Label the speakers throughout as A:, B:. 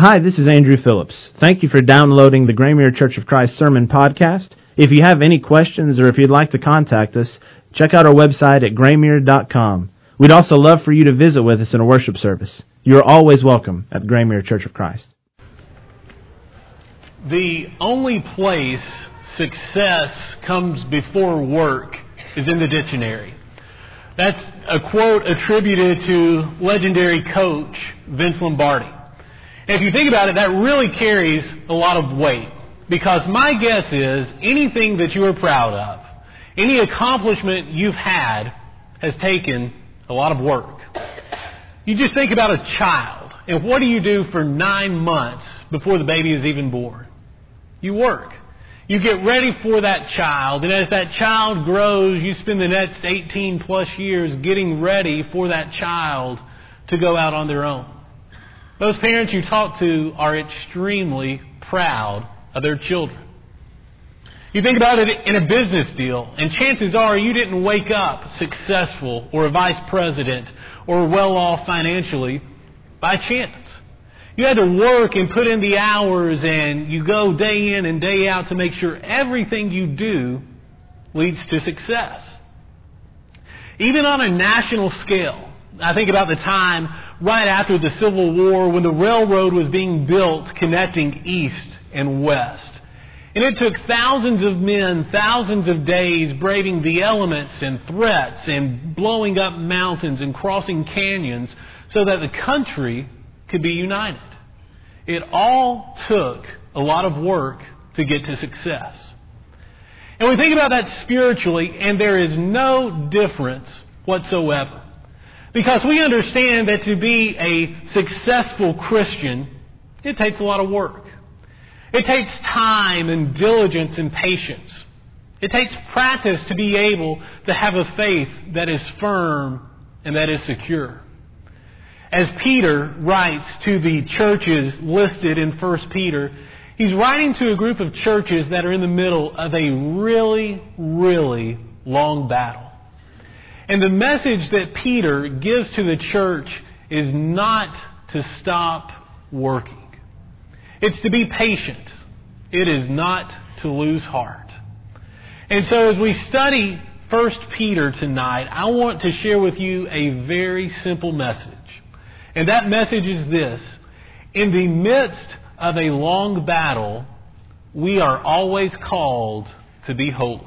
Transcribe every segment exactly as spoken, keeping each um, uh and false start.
A: Hi, this is Andrew Phillips. Thank you for downloading the Graymere Church of Christ Sermon Podcast. If you have any questions or if you'd like to contact us, check out our website at graymere dot com. We'd also love for you to visit with us in a worship service. You are always welcome at the Graymere Church of Christ.
B: The only place success comes before work is in the dictionary. That's a quote attributed to legendary coach Vince Lombardi. And if you think about it, that really carries a lot of weight. Because my guess is anything that you are proud of, any accomplishment you've had, has taken a lot of work. You just think about a child, and what do you do for nine months before the baby is even born? You work. You get ready for that child, and as that child grows, you spend the next eighteen plus years getting ready for that child to go out on their own. Those parents you talk to are extremely proud of their children. You think about it in a business deal, and chances are you didn't wake up successful or a vice president or well off financially by chance. You had to work and put in the hours, and you go day in and day out to make sure everything you do leads to success. Even on a national scale, I think about the time right after the Civil War when the railroad was being built connecting East and West. And it took thousands of men, thousands of days braving the elements and threats and blowing up mountains and crossing canyons so that the country could be united. It all took a lot of work to get to success. And we think about that spiritually, and there is no difference whatsoever. Because we understand that to be a successful Christian, it takes a lot of work. It takes time and diligence and patience. It takes practice to be able to have a faith that is firm and that is secure. As Peter writes to the churches listed in First Peter, he's writing to a group of churches that are in the middle of a really, really long battle. And the message that Peter gives to the church is not to stop working. It's to be patient. It is not to lose heart. And so as we study First Peter tonight, I want to share with you a very simple message. And that message is this: in the midst of a long battle, we are always called to be holy.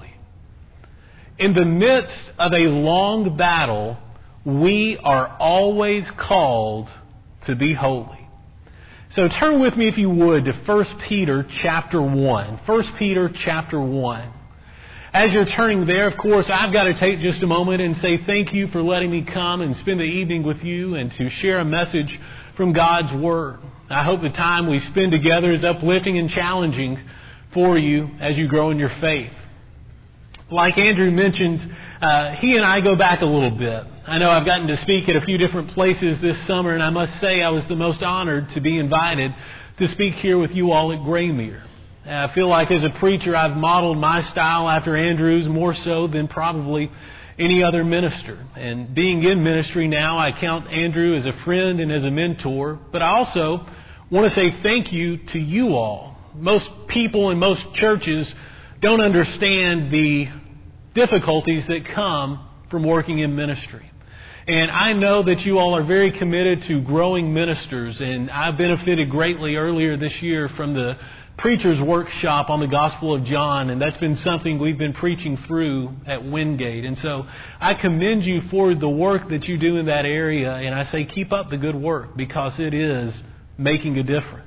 B: In the midst of a long battle, we are always called to be holy. So turn with me, if you would, to First Peter chapter one. First Peter chapter one. As you're turning there, of course, I've got to take just a moment and say thank you for letting me come and spend the evening with you and to share a message from God's Word. I hope the time we spend together is uplifting and challenging for you as you grow in your faith. Like Andrew mentioned, uh, he and I go back a little bit. I know I've gotten to speak at a few different places this summer, and I must say I was the most honored to be invited to speak here with you all at Graymere. I feel like as a preacher I've modeled my style after Andrew's more so than probably any other minister. And being in ministry now, I count Andrew as a friend and as a mentor, but I also want to say thank you to you all. Most people in most churches don't understand the difficulties that come from working in ministry. And I know that you all are very committed to growing ministers, and I benefited greatly earlier this year from the preacher's workshop on the Gospel of John, and that's been something we've been preaching through at Wingate. And so I commend you for the work that you do in that area, and I say keep up the good work because it is making a difference.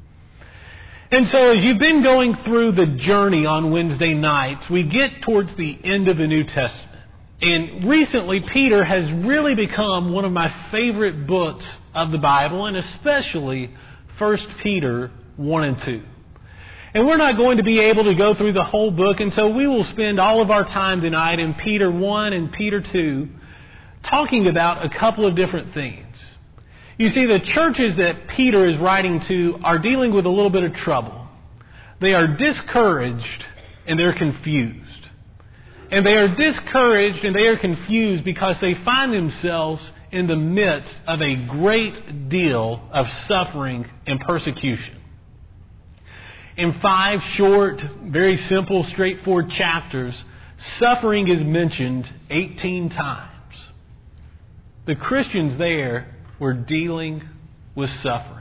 B: And so as you've been going through the journey on Wednesday nights, we get towards the end of the New Testament. And recently, Peter has really become one of my favorite books of the Bible, and especially First Peter one and two. And we're not going to be able to go through the whole book, and so we will spend all of our time tonight in Peter one and Peter two talking about a couple of different things. You see, the churches that Peter is writing to are dealing with a little bit of trouble. They are discouraged and they're confused. And they are discouraged and they are confused because they find themselves in the midst of a great deal of suffering and persecution. In five short, very simple, straightforward chapters, suffering is mentioned eighteen times. The Christians there were dealing with suffering.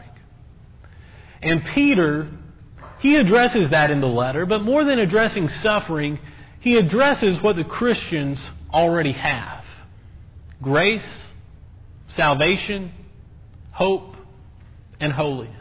B: And Peter, he addresses that in the letter, but more than addressing suffering, he addresses what the Christians already have: grace, salvation, hope, and holiness.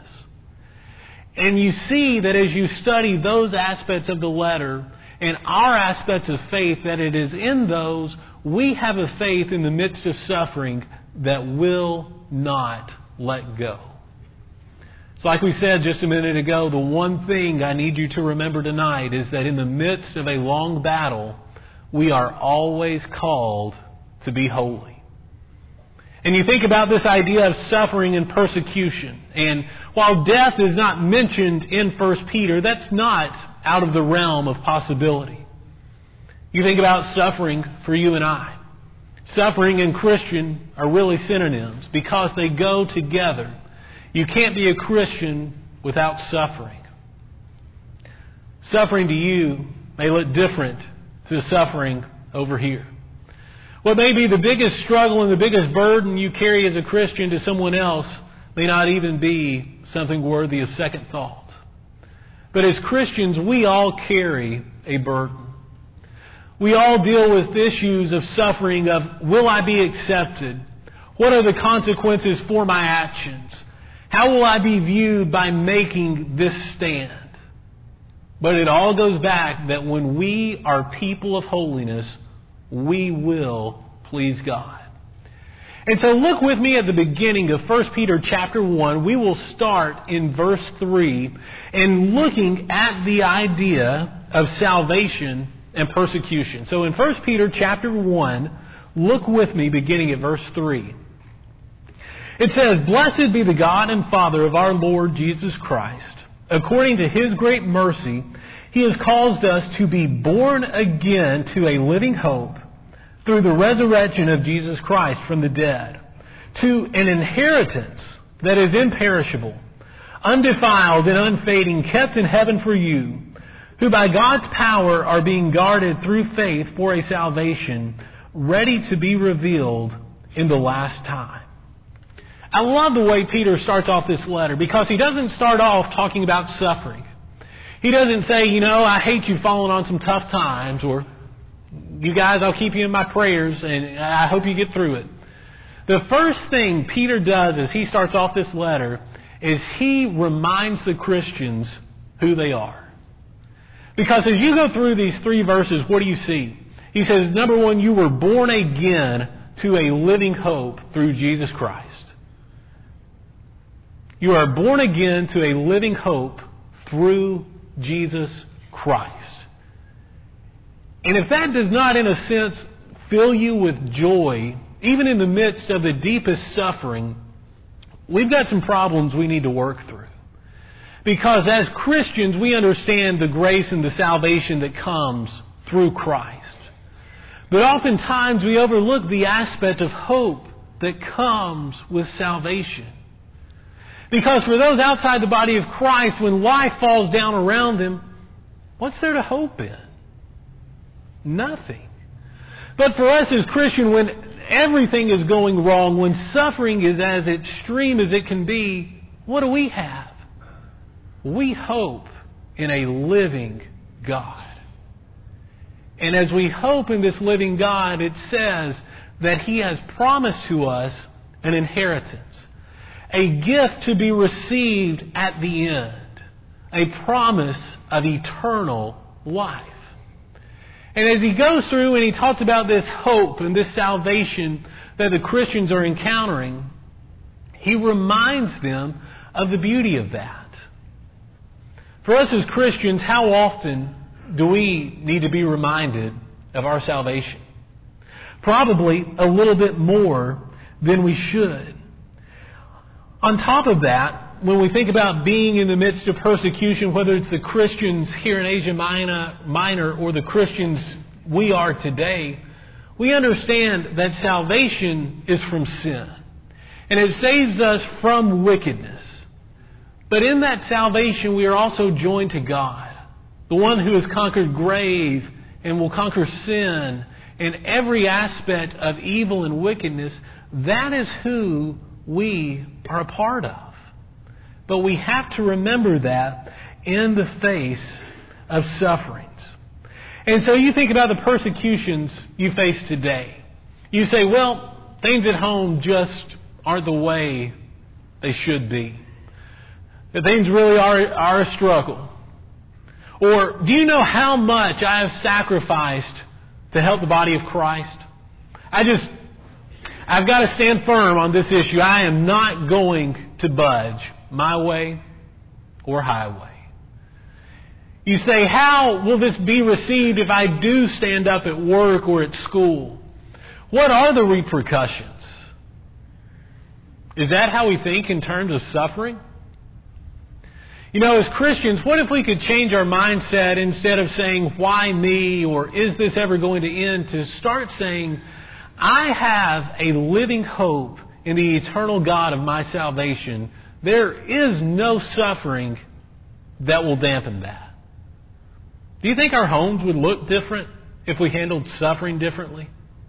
B: And you see that as you study those aspects of the letter and our aspects of faith, that it is in those we have a faith in the midst of suffering that will not let go. It's like we said just a minute ago, the one thing I need you to remember tonight is that in the midst of a long battle, we are always called to be holy. And you think about this idea of suffering and persecution. And while death is not mentioned in First Peter, that's not out of the realm of possibility. You think about suffering for you and I. Suffering and Christian are really synonyms because they go together. You can't be a Christian without suffering. Suffering to you may look different to suffering over here. What may be the biggest struggle and the biggest burden you carry as a Christian to someone else may not even be something worthy of second thought. But as Christians, we all carry a burden. We all deal with issues of suffering of, will I be accepted? What are the consequences for my actions? How will I be viewed by making this stand? But it all goes back that when we are people of holiness, we will please God. And so look with me at the beginning of First Peter chapter one. We will start in verse three and looking at the idea of salvation and persecution. So in First Peter chapter one, look with me beginning at verse three. It says, "Blessed be the God and Father of our Lord Jesus Christ. According to His great mercy, He has caused us to be born again to a living hope through the resurrection of Jesus Christ from the dead, to an inheritance that is imperishable, undefiled and unfading, kept in heaven for you, who by God's power are being guarded through faith for a salvation ready to be revealed in the last time." I love the way Peter starts off this letter because he doesn't start off talking about suffering. He doesn't say, you know, I hate you falling on some tough times, or you guys, I'll keep you in my prayers and I hope you get through it. The first thing Peter does as he starts off this letter is he reminds the Christians who they are. Because as you go through these three verses, what do you see? He says, number one, you were born again to a living hope through Jesus Christ. You are born again to a living hope through Jesus Christ. And if that does not, in a sense, fill you with joy, even in the midst of the deepest suffering, we've got some problems we need to work through. Because as Christians, we understand the grace and the salvation that comes through Christ. But oftentimes we overlook the aspect of hope that comes with salvation. Because for those outside the body of Christ, when life falls down around them, what's there to hope in? Nothing. But for us as Christians, when everything is going wrong, when suffering is as extreme as it can be, what do we have? We hope in a living God. And as we hope in this living God, it says that He has promised to us an inheritance. A gift to be received at the end. A promise of eternal life. And as he goes through and he talks about this hope and this salvation that the Christians are encountering, he reminds them of the beauty of that. For us as Christians, how often do we need to be reminded of our salvation? Probably a little bit more than we should. On top of that, when we think about being in the midst of persecution, whether it's the Christians here in Asia Minor or the Christians we are today, we understand that salvation is from sin. And it saves us from wickedness. But in that salvation, we are also joined to God, the one who has conquered grave and will conquer sin and every aspect of evil and wickedness. That is who we are a part of. But we have to remember that in the face of sufferings. And so you think about the persecutions you face today. You say, well, things at home just aren't the way they should be. That things really are, are a struggle. Or, do you know how much I have sacrificed to help the body of Christ? I just, I've got to stand firm on this issue. I am not going to budge my way or highway. You say, how will this be received if I do stand up at work or at school? What are the repercussions? Is that how we think in terms of suffering? You know, as Christians, what if we could change our mindset instead of saying, why me, or is this ever going to end, to start saying, I have a living hope in the eternal God of my salvation. There is no suffering that will dampen that. Do you think our homes would look different if we handled suffering differently?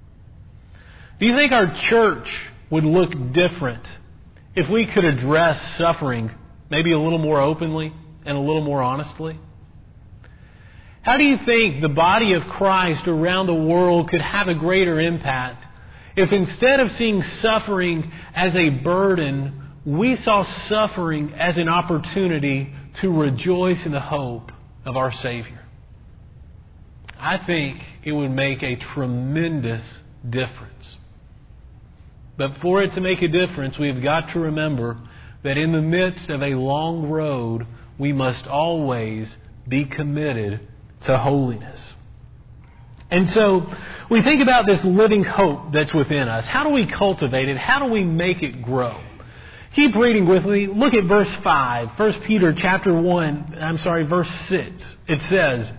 B: Do you think our church would look different if we could address suffering maybe a little more openly and a little more honestly? How do you think the body of Christ around the world could have a greater impact if instead of seeing suffering as a burden, we saw suffering as an opportunity to rejoice in the hope of our Savior? I think it would make a tremendous difference. But for it to make a difference, we've got to remember that in the midst of a long road, we must always be committed to holiness. And so we think about this living hope that's within us. How do we cultivate it? How do we make it grow? Keep reading with me. Look at verse five. First Peter chapter one, I'm sorry, verse six. It says,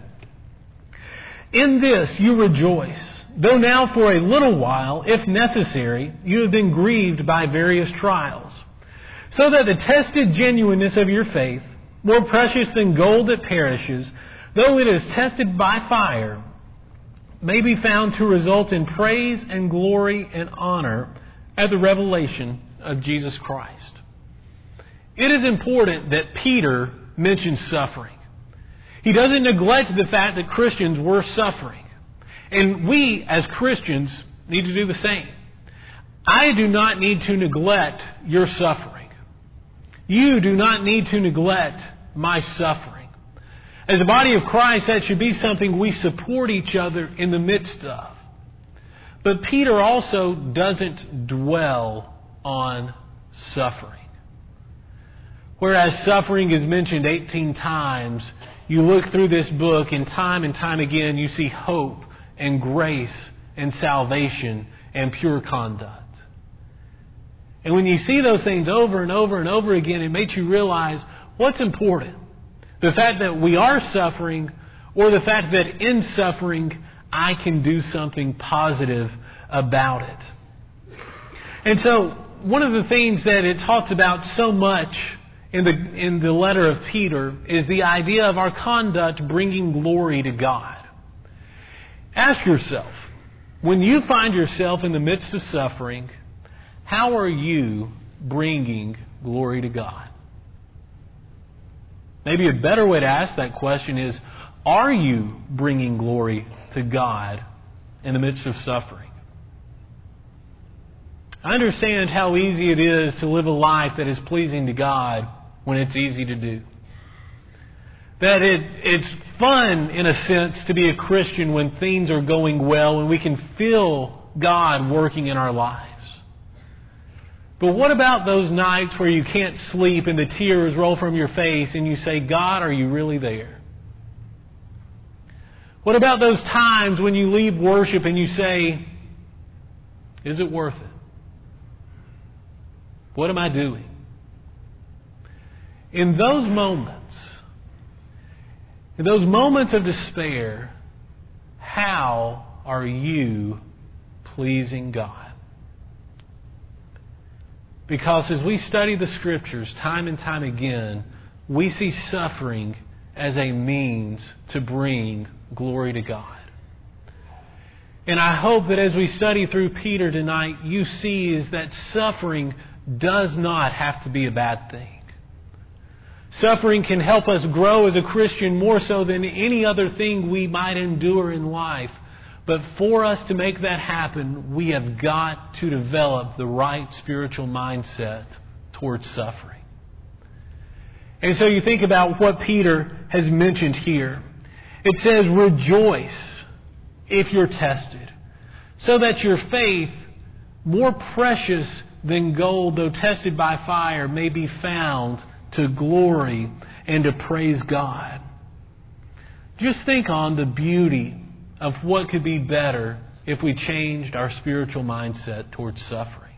B: in this you rejoice, though now for a little while, if necessary, you have been grieved by various trials, so that the tested genuineness of your faith, more precious than gold that perishes, though it is tested by fire, may be found to result in praise and glory and honor at the revelation of Jesus Christ. It is important that Peter mentions suffering. He doesn't neglect the fact that Christians were suffering. And we, as Christians, need to do the same. I do not need to neglect your suffering. You do not need to neglect my suffering. As a body of Christ, that should be something we support each other in the midst of. But Peter also doesn't dwell on suffering. Whereas suffering is mentioned eighteen times, you look through this book and time and time again you see hope and grace and salvation and pure conduct. And when you see those things over and over and over again, it makes you realize what's important. The fact that we are suffering, or the fact that in suffering I can do something positive about it. And so one of the things that it talks about so much in the in the letter of Peter is the idea of our conduct bringing glory to God. Ask yourself, when you find yourself in the midst of suffering, how are you bringing glory to God? Maybe a better way to ask that question is, are you bringing glory to God in the midst of suffering? I understand how easy it is to live a life that is pleasing to God when it's easy to do. That it, it's fun, in a sense, to be a Christian when things are going well and we can feel God working in our lives. But what about those nights where you can't sleep and the tears roll from your face and you say, God, are you really there? What about those times when you leave worship and you say, is it worth it? What am I doing? In those moments, in those moments of despair, how are you pleasing God. Because as we study the Scriptures time and time again, we see suffering as a means to bring glory to God. And I hope that as we study through Peter tonight, you see is that suffering does not have to be a bad thing. Suffering can help us grow as a Christian more so than any other thing we might endure in life. But for us to make that happen, we have got to develop the right spiritual mindset towards suffering. And so you think about what Peter has mentioned here. It says, rejoice if you're tested, so that your faith, more precious than gold, though tested by fire, may be found to glory and to praise God. Just think on the beauty of what could be better if we changed our spiritual mindset towards suffering.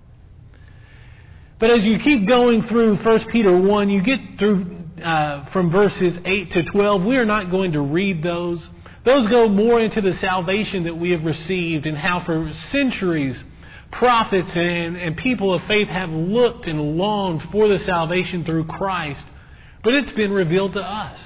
B: But as you keep going through First Peter one, you get through uh, from verses eight to twelve. We are not going to read those. Those go more into the salvation that we have received and how for centuries prophets and, and people of faith have looked and longed for the salvation through Christ, but it's been revealed to us.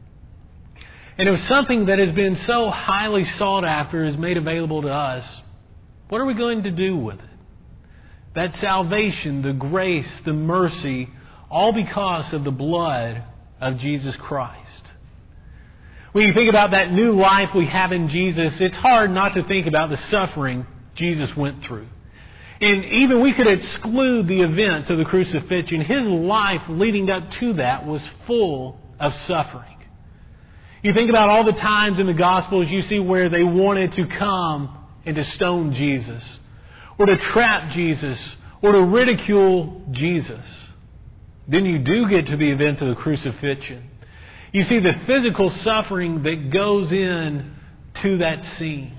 B: And if something that has been so highly sought after is made available to us, what are we going to do with it? That salvation, the grace, the mercy, all because of the blood of Jesus Christ. When you think about that new life we have in Jesus, it's hard not to think about the suffering Jesus went through. And even we could exclude the events of the crucifixion. His life leading up to that was full of suffering. You think about all the times in the Gospels you see where they wanted to come and to stone Jesus, or to trap Jesus, or to ridicule Jesus. Then you do get to the events of the crucifixion. You see the physical suffering that goes in to that scene.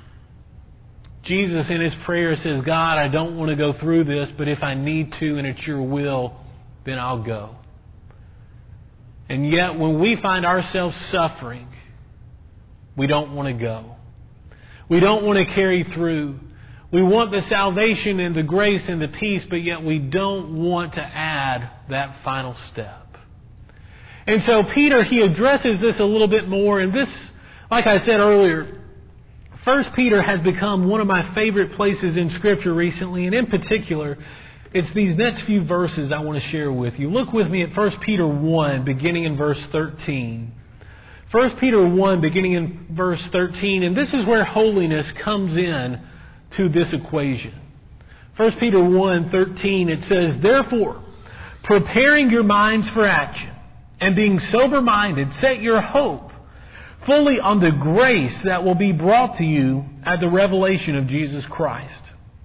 B: Jesus in His prayer says, God, I don't want to go through this, but if I need to and it's your will, then I'll go. And yet when we find ourselves suffering, we don't want to go. We don't want to carry through. We want the salvation and the grace and the peace, but yet we don't want to add that final step. And so Peter, he addresses this a little bit more. And this, like I said earlier, First Peter has become one of my favorite places in Scripture recently. And in particular, it's these next few verses I want to share with you. Look with me at First Peter one, beginning in verse thirteen. First Peter one, beginning in verse thirteen. And this is where holiness comes in to this equation. First Peter one, thirteen, it says, therefore, preparing your minds for action, and being sober-minded, set your hope fully on the grace that will be brought to you at the revelation of Jesus Christ.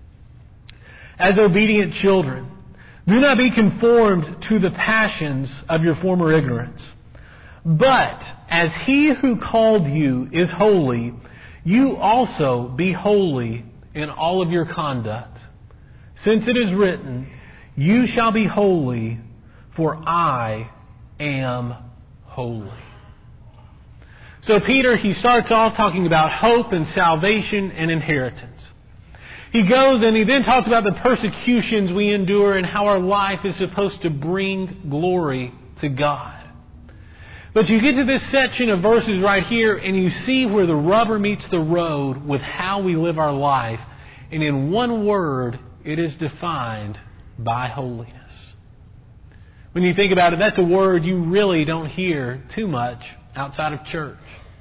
B: As obedient children, do not be conformed to the passions of your former ignorance. But as He who called you is holy, you also be holy in all of your conduct. Since it is written, you shall be holy, for I am holy. So Peter, he starts off talking about hope and salvation and inheritance. He goes and he then talks about the persecutions we endure and how our life is supposed to bring glory to God. But you get to this section of verses right here and you see where the rubber meets the road with how we live our life. And in one word, it is defined by holiness. When you think about it, that's a word you really don't hear too much outside of church.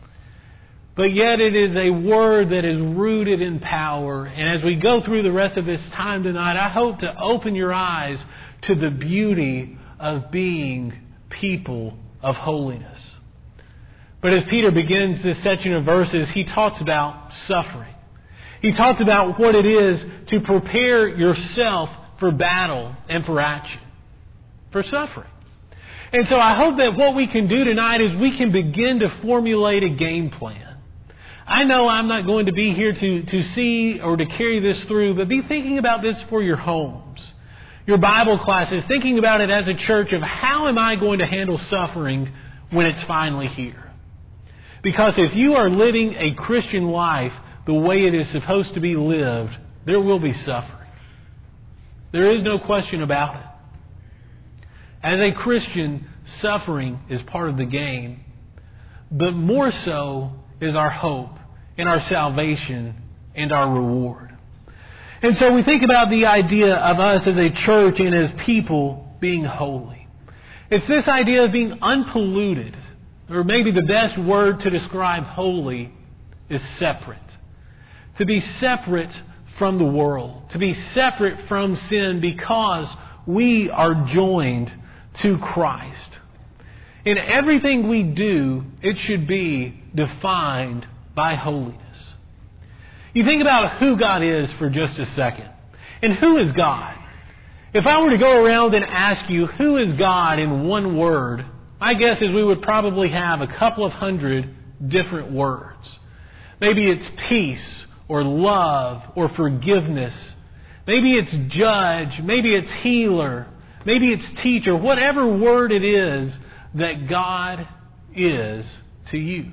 B: But yet it is a word that is rooted in power. And as we go through the rest of this time tonight, I hope to open your eyes to the beauty of being people of holiness. But as Peter begins this section of verses, he talks about suffering. He talks about what it is to prepare yourself for battle and for action, for suffering. And so I hope that what we can do tonight is we can begin to formulate a game plan. I know I'm not going to be here to, to see or to carry this through, but be thinking about this for your homes, your Bible classes, thinking about it as a church of how am I going to handle suffering when it's finally here. Because if you are living a Christian life the way it is supposed to be lived, there will be suffering. There is no question about it. As a Christian, suffering is part of the game, but more so is our hope and our salvation and our reward. And so we think about the idea of us as a church and as people being holy. It's this idea of being unpolluted, or maybe the best word to describe holy is separate. To be separate from the world, to be separate from sin because we are joined to Christ. In everything we do, it should be defined by holiness. You think about who God is for just a second. And who is God? If I were to go around and ask you, who is God in one word, my guess is we would probably have a couple of hundred different words. Maybe it's peace, or love, or forgiveness. Maybe it's judge, maybe it's healer, maybe it's teacher, whatever word it is that God is to you.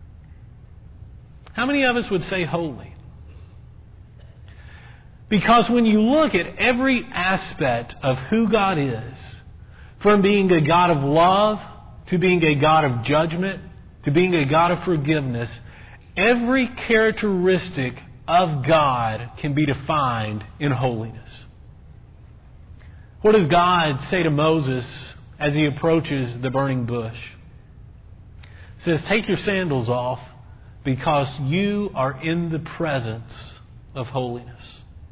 B: How many of us would say holy? Because when you look at every aspect of who God is, from being a God of love, to being a God of judgment, to being a God of forgiveness, every characteristic of God can be defined in holiness. What does God say to Moses as he approaches the burning bush? He says, take your sandals off because you are in the presence of holiness.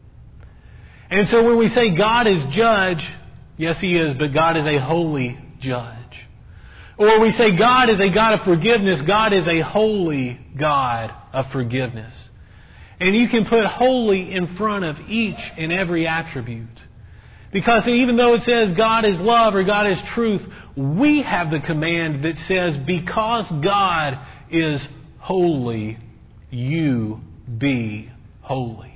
B: And so when we say God is judge, yes, He is, but God is a holy judge. Or we say God is a God of forgiveness, God is a holy God of forgiveness. And you can put holy in front of each and every attribute. Because even though it says God is love or God is truth, we have the command that says because God is holy, you be holy.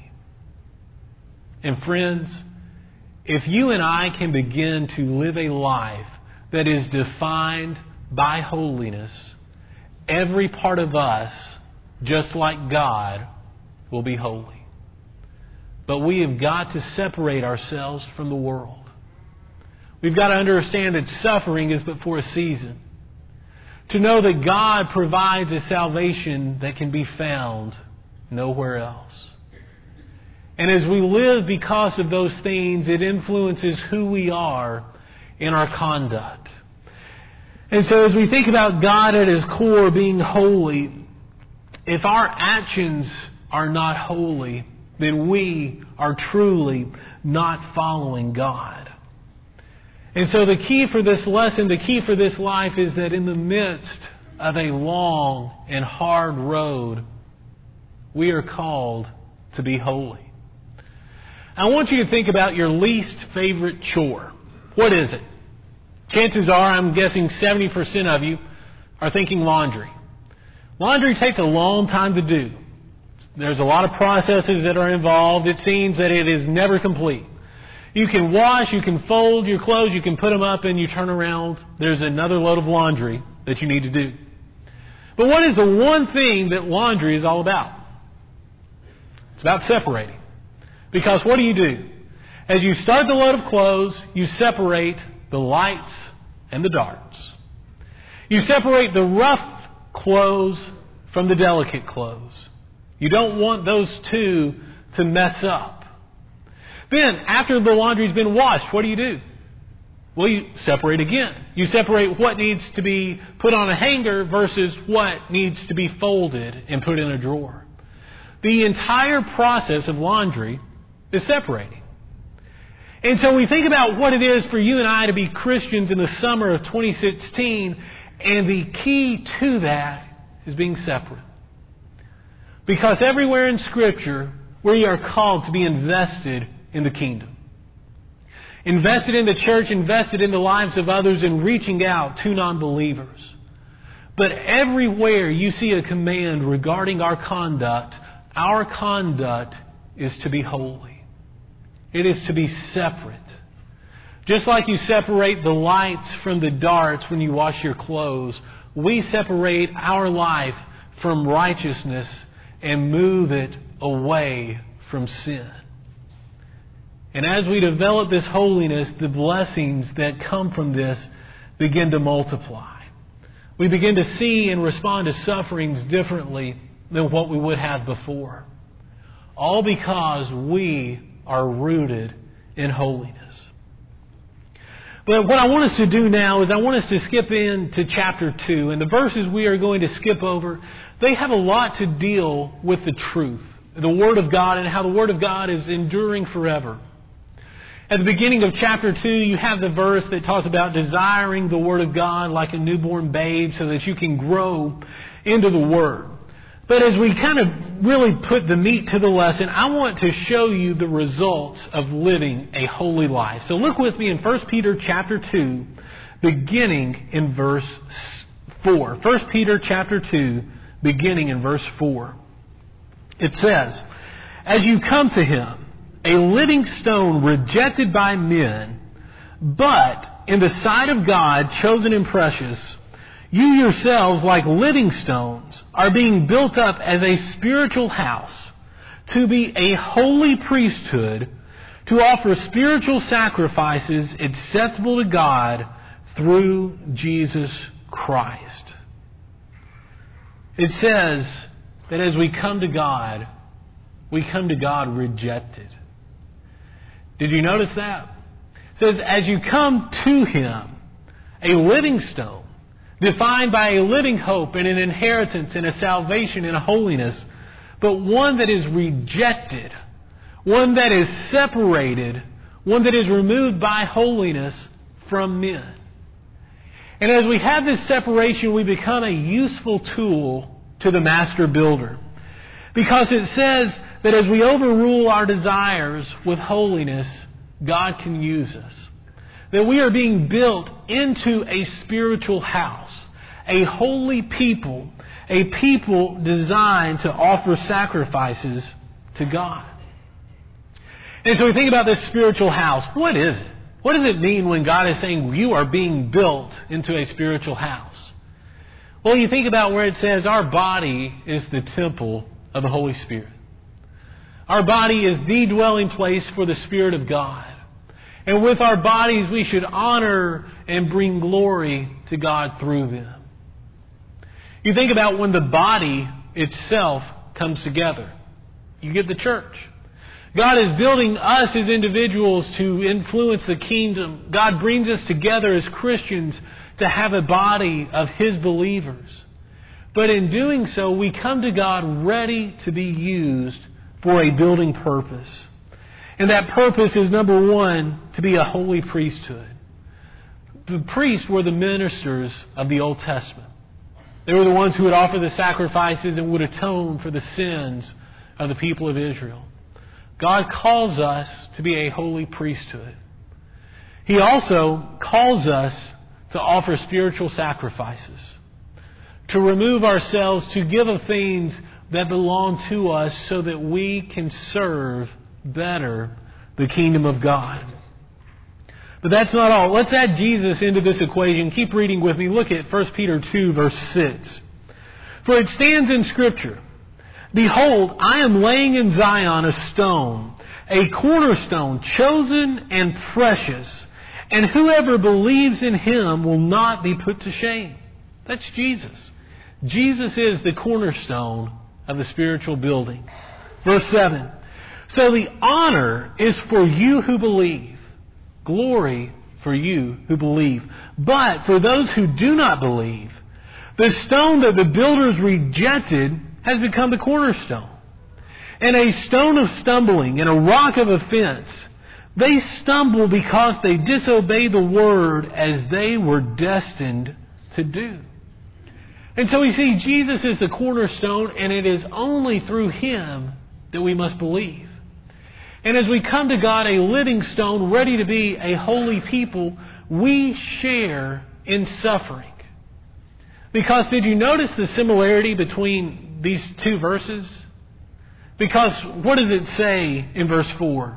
B: And friends, if you and I can begin to live a life that is defined by holiness, every part of us, just like God, will be holy. But we have got to separate ourselves from the world. We've got to understand that suffering is but for a season. To know that God provides a salvation that can be found nowhere else. And as we live because of those things, it influences who we are in our conduct. And so as we think about God at His core being holy, if our actions are not holy, then we are truly not following God. And so the key for this lesson, the key for this life is that in the midst of a long and hard road, we are called to be holy. I want you to think about your least favorite chore. What is it? Chances are, I'm guessing seventy percent of you are thinking laundry. Laundry takes a long time to do. There's a lot of processes that are involved. It seems that it is never complete. You can wash, you can fold your clothes, you can put them up, and you turn around. There's another load of laundry that you need to do. But what is the one thing that laundry is all about? It's about separating. Because what do you do? As you start the load of clothes, you separate the lights and the darks. You separate the rough clothes from the delicate clothes. You don't want those two to mess up. Then, after the laundry's been washed, what do you do? Well, you separate again. You separate what needs to be put on a hanger versus what needs to be folded and put in a drawer. The entire process of laundry is separating. And so we think about what it is for you and I to be Christians in the summer of twenty sixteen, and the key to that is being separate. Because everywhere in Scripture, we are called to be invested in the kingdom. Invested in the church, invested in the lives of others, and reaching out to non-believers. But everywhere you see a command regarding our conduct, our conduct is to be holy. It is to be separate. Just like you separate the lights from the darts when you wash your clothes, we separate our life from righteousness and move it away from sin. And as we develop this holiness, the blessings that come from this begin to multiply. We begin to see and respond to sufferings differently than what we would have before. All because we are rooted in holiness. But what I want us to do now is I want us to skip into chapter two. And the verses we are going to skip over, they have a lot to deal with the truth, the Word of God, and how the Word of God is enduring forever. At the beginning of chapter two, you have the verse that talks about desiring the Word of God like a newborn babe so that you can grow into the Word. But as we kind of really put the meat to the lesson, I want to show you the results of living a holy life. So look with me in First Peter chapter two, beginning in verse four. First Peter chapter two, beginning in verse four. It says, "As you come to Him, a living stone rejected by men, but in the sight of God chosen and precious, you yourselves, like living stones, are being built up as a spiritual house, to be a holy priesthood, to offer spiritual sacrifices acceptable to God through Jesus Christ." It says that as we come to God, we come to God rejected. Did you notice that? It says, as you come to Him, a living stone, defined by a living hope and an inheritance and a salvation and a holiness, but one that is rejected, one that is separated, one that is removed by holiness from men. And as we have this separation, we become a useful tool to the master builder. Because it says that as we overrule our desires with holiness, God can use us. That we are being built into a spiritual house, a holy people, a people designed to offer sacrifices to God. And so we think about this spiritual house. What is it? What does it mean when God is saying you are being built into a spiritual house? Well, you think about where it says our body is the temple of the Holy Spirit. Our body is the dwelling place for the Spirit of God. And with our bodies, we should honor and bring glory to God through them. You think about when the body itself comes together. You get the church. God is building us as individuals to influence the kingdom. God brings us together as Christians to have a body of His believers. But in doing so, we come to God ready to be used for a building purpose. And that purpose is, number one, to be a holy priesthood. The priests were the ministers of the Old Testament. They were the ones who would offer the sacrifices and would atone for the sins of the people of Israel. God calls us to be a holy priesthood. He also calls us to offer spiritual sacrifices, to remove ourselves, to give of things that belong to us so that we can serve better the kingdom of God. But that's not all. Let's add Jesus into this equation. Keep reading with me. Look at First Peter two, verse six. "For it stands in Scripture, Behold, I am laying in Zion a stone, a cornerstone, chosen and precious, and whoever believes in Him will not be put to shame." That's Jesus. Jesus is the cornerstone of the spiritual building. Verse seven. "So the honor is for you who believe, glory for you who believe. But for those who do not believe, the stone that the builders rejected has become the cornerstone, and a stone of stumbling and a rock of offense. They stumble because they disobey the word as they were destined to do." And so we see Jesus is the cornerstone, and it is only through Him that we must believe. And as we come to God, a living stone, ready to be a holy people, we share in suffering. Because did you notice the similarity between these two verses? Because what does it say in verse four?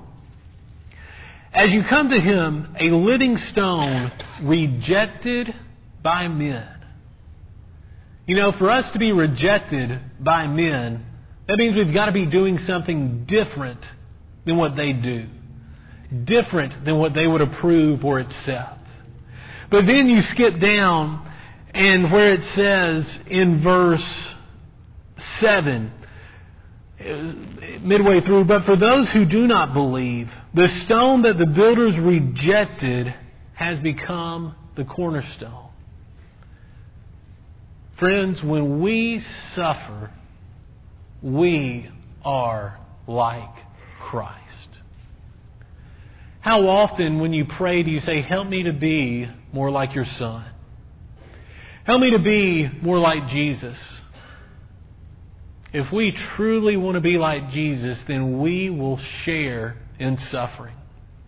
B: "As you come to Him, a living stone rejected by men." You know, for us to be rejected by men, That means we've got to be doing something different than what they do. Different than what they would approve or accept. But then you skip down, and where it says in verse seven, midway through, but for those who do not believe, the stone that the builders rejected has become the cornerstone. Friends, when we suffer, we are like Christ. How often when you pray do you say, help me to be more like your Son? Help me to be more like Jesus. If we truly want to be like Jesus, then we will share in suffering.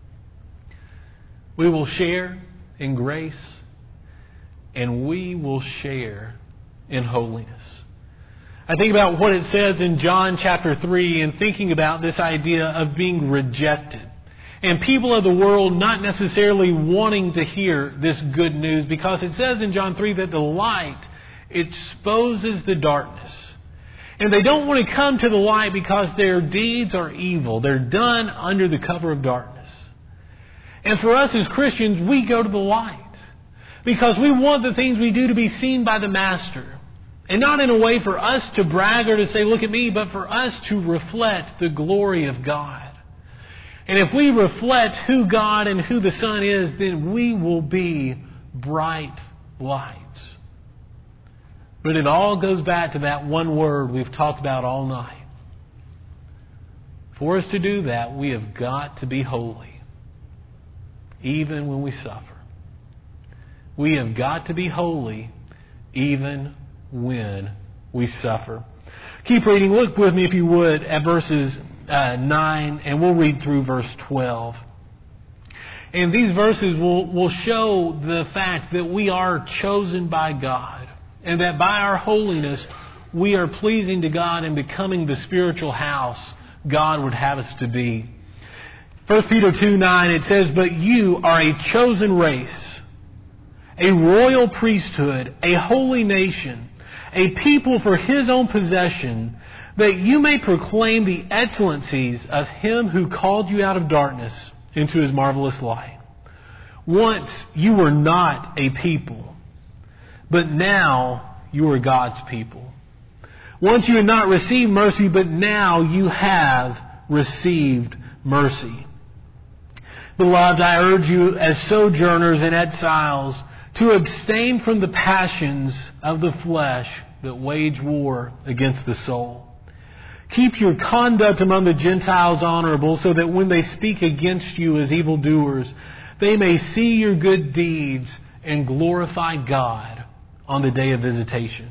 B: We will share in grace, and we will share in holiness. I think about what it says in John chapter three and thinking about this idea of being rejected. And people of the world not necessarily wanting to hear this good news, because it says in John three that the light exposes the darkness. And they don't want to come to the light because their deeds are evil. They're done under the cover of darkness. And for us as Christians, we go to the light because we want the things we do to be seen by the Master. And not in a way for us to brag or to say, look at me, but for us to reflect the glory of God. And if we reflect who God and who the Son is, then we will be bright lights. But it all goes back to that one word we've talked about all night. For us to do that, we have got to be holy, even when we suffer. We have got to be holy, even when we suffer. Keep reading. Look with me, if you would, at verses uh, nine, and we'll read through verse twelve. And these verses will, will show the fact that we are chosen by God, and that by our holiness we are pleasing to God and becoming the spiritual house God would have us to be. First Peter two nine, it says, but you are a chosen race, a royal priesthood, a holy nation, a people for His own possession, that you may proclaim the excellencies of Him who called you out of darkness into His marvelous light. Once you were not a people, but now you are God's people. Once you had not received mercy, but now you have received mercy. Beloved, I urge you as sojourners and exiles to abstain from the passions of the flesh that wage war against the soul. Keep your conduct among the Gentiles honorable, so that when they speak against you as evildoers, they may see your good deeds and glorify God on the day of visitation.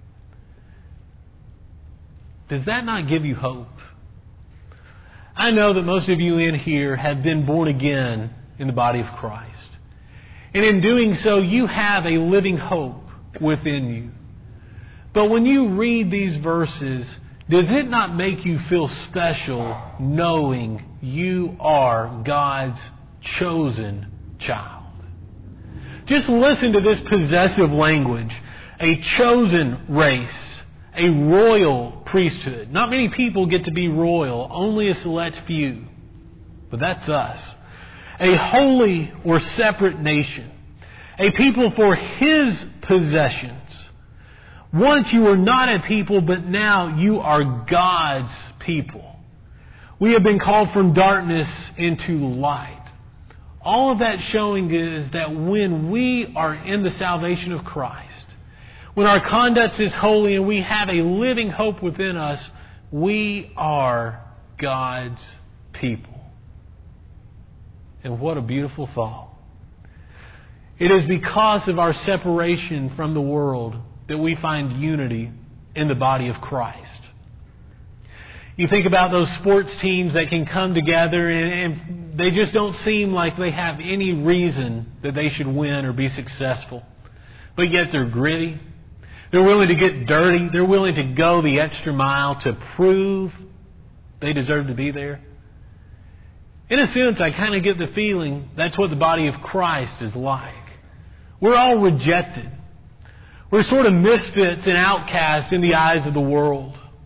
B: Does that not give you hope? I know that most of you in here have been born again in the body of Christ. And in doing so, you have a living hope within you. But when you read these verses, does it not make you feel special knowing you are God's chosen child? Just listen to this possessive language. A chosen race. A royal priesthood. Not many people get to be royal. Only a select few. But that's us. A holy or separate nation. A people for His possessions. Once you were not a people, but now you are God's people. We have been called from darkness into light. All of that showing is that when we are in the salvation of Christ, when our conduct is holy and we have a living hope within us, we are God's people. And what a beautiful thought. It is because of our separation from the world that we find unity in the body of Christ. You think about those sports teams that can come together and, and they just don't seem like they have any reason that they should win or be successful. But yet they're gritty. They're willing to get dirty. They're willing to go the extra mile to prove they deserve to be there. In a sense, I kind of get the feeling that's what the body of Christ is like. We're all rejected. We're sort of misfits and outcasts in the eyes of the world.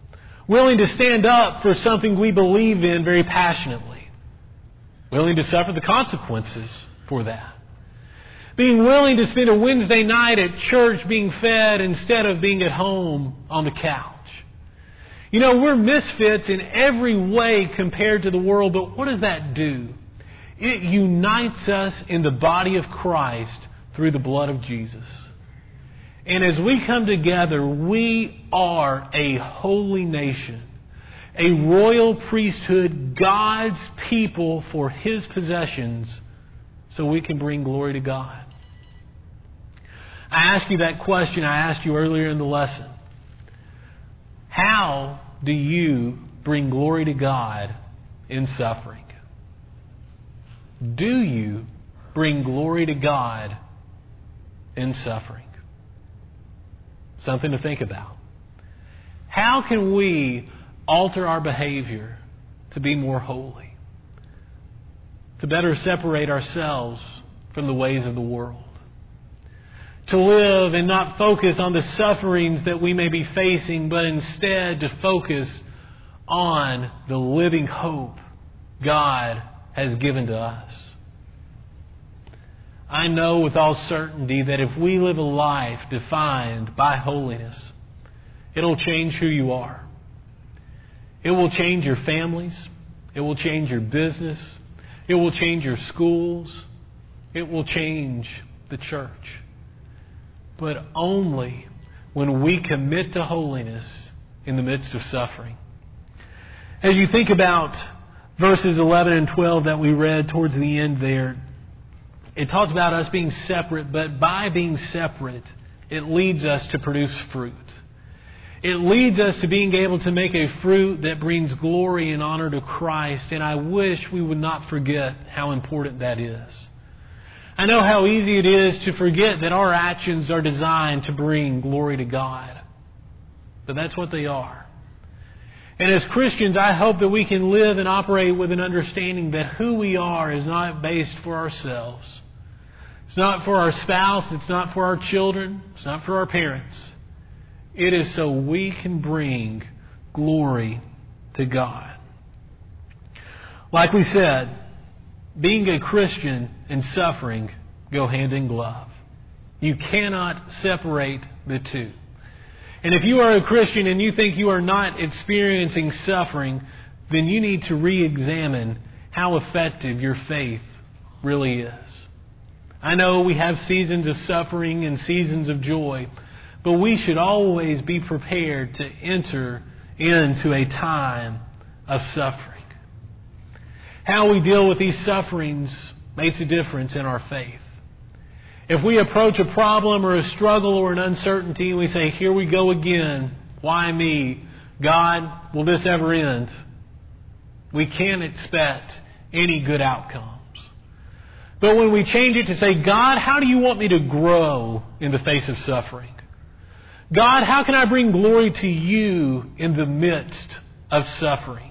B: willing to stand up for something we believe in very passionately, willing to suffer the consequences for that, being willing to spend a Wednesday night at church being fed instead of being at home on the couch. You know, we're misfits in every way compared to the world, but what does that do? It unites us in the body of Christ through the blood of Jesus. And as we come together, we are a holy nation, a royal priesthood, God's people for His possessions, so we can bring glory to God. I asked you that question I asked you earlier in the lesson. How do you bring glory to God in suffering? Do you bring glory to God in suffering? Something to think about. How can we alter our behavior to be more holy? To better separate ourselves from the ways of the world? To live and not focus on the sufferings that we may be facing, but instead to focus on the living hope God has given to us. I know with all certainty that if we live a life defined by holiness, it'll change who you are. It will change your families. It will change your business. It will change your schools. It will change the church. But only when we commit to holiness in the midst of suffering. As you think about verses eleven and twelve that we read towards the end there, it talks about us being separate, but by being separate, it leads us to produce fruit. It leads us to being able to make a fruit that brings glory and honor to Christ, and I wish we would not forget how important that is. I know how easy it is to forget that our actions are designed to bring glory to God. But that's what they are. And as Christians, I hope that we can live and operate with an understanding that who we are is not based for ourselves. It's not for our spouse. It's not for our children. It's not for our parents. It is so we can bring glory to God. Like we said, being a Christian and suffering go hand in glove. You cannot separate the two. And if you are a Christian and you think you are not experiencing suffering, then you need to re-examine how effective your faith really is. I know we have seasons of suffering and seasons of joy, but we should always be prepared to enter into a time of suffering. How we deal with these sufferings makes a difference in our faith. If we approach a problem or a struggle or an uncertainty and we say, here we go again, why me? God, will this ever end? We can't expect any good outcomes. But when we change it to say, God, how do you want me to grow in the face of suffering? God, how can I bring glory to you in the midst of suffering?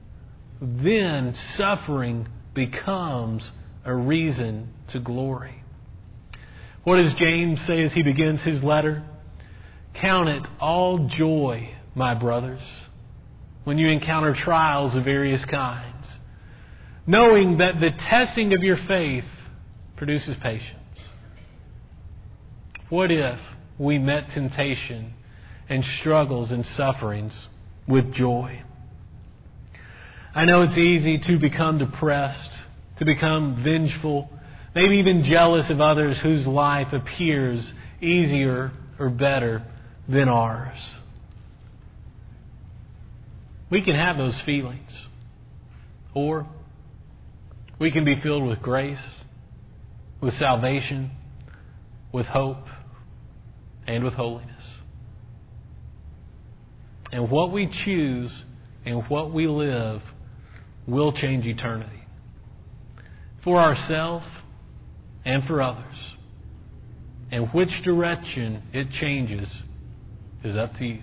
B: Then suffering becomes a reason to glory. What does James say as he begins his letter? Count it all joy, my brothers, when you encounter trials of various kinds, knowing that the testing of your faith produces patience. What if we met temptation and struggles and sufferings with joy? I know it's easy to become depressed, to become vengeful, maybe even jealous of others whose life appears easier or better than ours. We can have those feelings. Or we can be filled with grace, with salvation, with hope, and with holiness. And what we choose and what we live will change eternity. For ourselves and for others. And which direction it changes is up to you.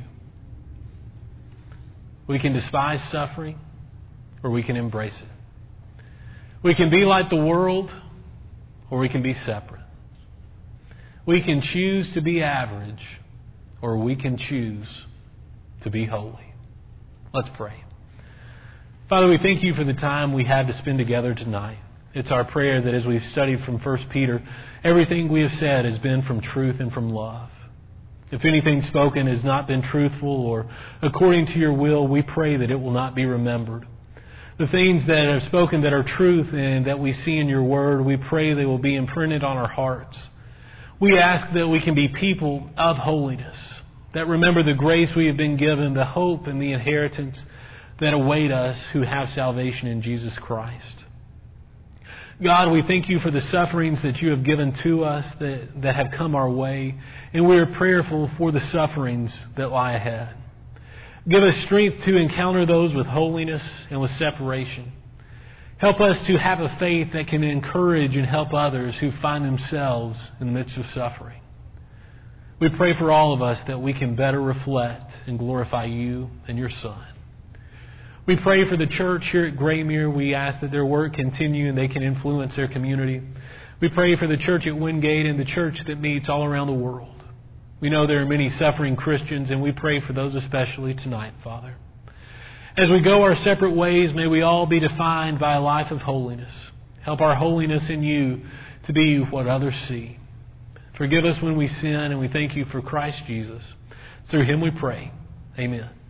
B: We can despise suffering or we can embrace it. We can be like the world or we can be separate. We can choose to be average or we can choose to be holy. Let's pray. Father, we thank you for the time we had to spend together tonight. It's our prayer that as we've studied from First Peter, everything we have said has been from truth and from love. If anything spoken has not been truthful or according to your will, we pray that it will not be remembered. The things that are spoken that are truth and that we see in your word, we pray they will be imprinted on our hearts. We ask that we can be people of holiness, that remember the grace we have been given, the hope and the inheritance that await us who have salvation in Jesus Christ. God, we thank you for the sufferings that you have given to us that, that have come our way, and we are prayerful for the sufferings that lie ahead. Give us strength to encounter those with holiness and with separation. Help us to have a faith that can encourage and help others who find themselves in the midst of suffering. We pray for all of us that we can better reflect and glorify you and your Son. We pray for the church here at Graymere. We ask that their work continue and they can influence their community. We pray for the church at Wingate and the church that meets all around the world. We know there are many suffering Christians, and we pray for those especially tonight, Father. As we go our separate ways, may we all be defined by a life of holiness. Help our holiness in you to be what others see. Forgive us when we sin, and we thank you for Christ Jesus. Through him we pray. Amen.